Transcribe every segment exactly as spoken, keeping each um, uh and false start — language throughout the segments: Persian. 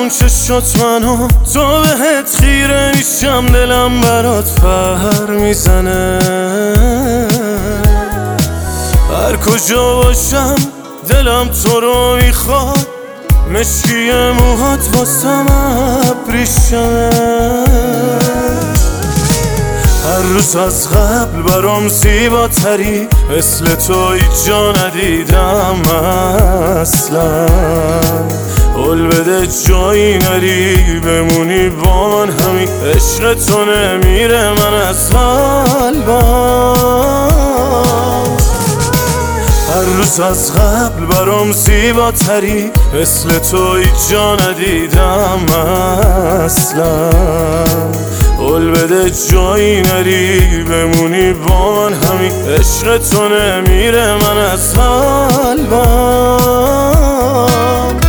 ببینم چشات منو، تو بهت خیره میشم، دلم برات فر میزنه. هر کجا باشم دلم تو رو میخواد، مشکی موهات واسم ابریشمه. هر روز از قبل برام زیباتری، مثل تو هیچ جا ندیدم اصلا. قول بده جایی نری، بمونی با من، همین عشق تو نمیره من از قلبم. هر روز از قبل برام زیباتری، مثل تو هیچ جا ندیدم اصلا. قول بده جایی نری، بمونی با من، همین عشق تو نمیره من از قلبم.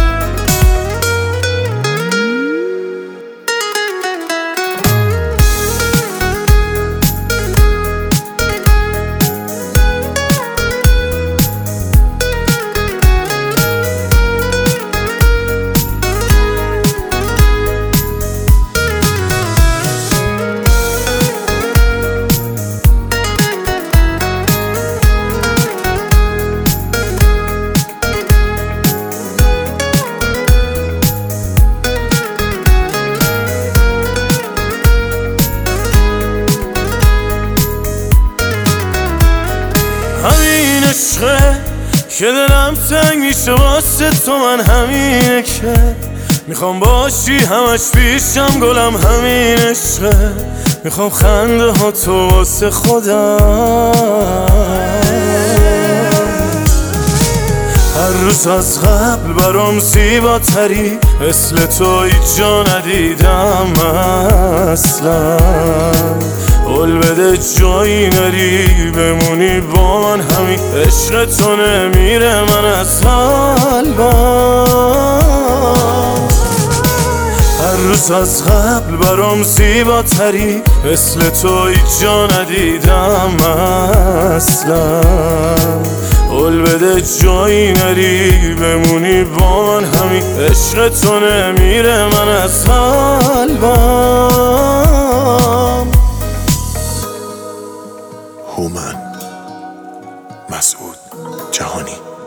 همین عشقه که دلم تنگ میشه واسه تو، من همینه که میخوام باشی همش پیشم گلم. همین عشقه میخوام خنده ها تو واسه خودم. هر روز از قبل برام زیباتری، مثل تو هیچ جا ندیدم اصلا. قول بده جایی نری، بمونی با من، همین عشق تو نمیره من از قلبم. هر روز از قبل برام زیباتری، مثل تو هیچ جا ندیدم اصلا. قول بده جایی نری، بمونی با من، همین عشق تو نمیره من از قلبم. هومن مسعود جهانی.